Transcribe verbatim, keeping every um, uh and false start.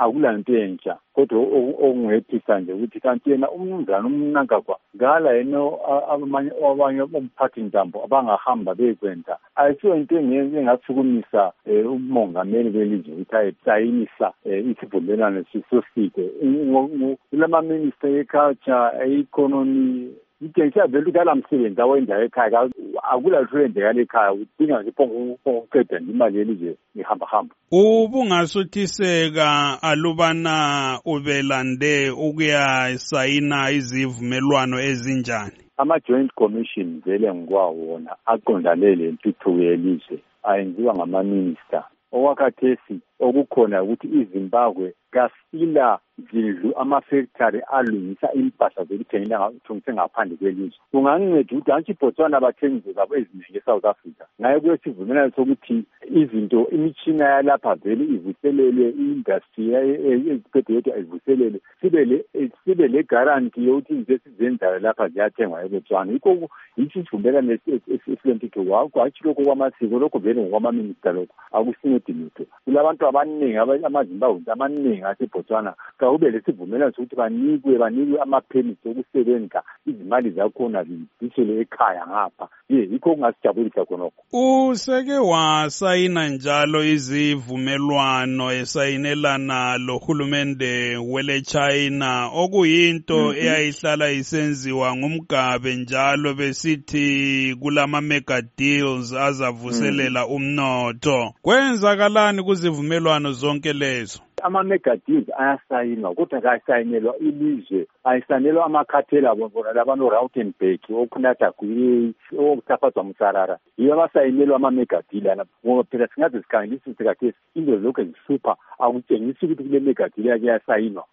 akulanto entsha kodwa okungethisa nje ukuthi kanti yena umnumzana uMnangagwa ngala yena abanye abanye umphathi ntambo abangahamba bekwenza ayisiyo into engasukumisa umongameli welizwe ukuthi ayisayinisa isivumelwano sisoside kulama minister eculture economy ithengiswa vele ukala msebenzi awenza ekhaya akulalutho lwenzeka ekhaya udinga nje ukuqeda imali yelizwe ihamba hamba. Ubungasuthiseka alubana ubelande ukuya sayina izivumelwano ezinjani? Ama-joint commission vele ngikwawona aqondane lentuthuko yelizwe ayenziwa ngama-minister. Okwakhathesi okukhona ukuthi iZimbabwe kasila zindlu ama-factory alungisa impahla zokuthengisa ngaphandle kwelizwe. Kunganceda ukuthi hantshi iBotswana abathengisi zabo eziningi eSouth Africa ngaye kuyesivumelwano sokuthi izinto imitshina yalapha vele ivuselelwe i-industry eziqedwe ivuselelwe sibe le sibe le guarantee yokuthi izinto esizenzayo lapha ziyathengwa eBotswana. Yikho yithi isivumelwano esilemthetho wakho hatshi lokho kwamasiko lokho vele ngokwama-minister lokho akusincedi lutho. Kulabantu abaningi amaZimbabwe amaningi aseBotswana kawube lesivumelwano sokuthi banikwe banikwe ama-permits okusebenza izimali zakhona zidisele ekhaya ngapha. Ye yikho kungasijabulisa khonokho. Useke wasayina njalo izivumelwano esayinelana lohulumende wele China okuyinto eyayihlala isenziwa ngumgabe njalo besithi kulama mega deals azavuselela umnotho. Kwenzakalani kuzivumelwano zonke lezo? Ama-mega deals ayasayinwa kodwa kayisayinelwa ilizwe ayisayinelwa amakhathela bona labano Rautenburg okunatha kuyi okuthaphazwa Msarara yiyo abasayinelwa ama-mega deal lapha ngoba phela singaze sikhangelise ukuthi kathesi into lokho zihlupha akutshengisi ukuthi kule mega deal yake yasayinwa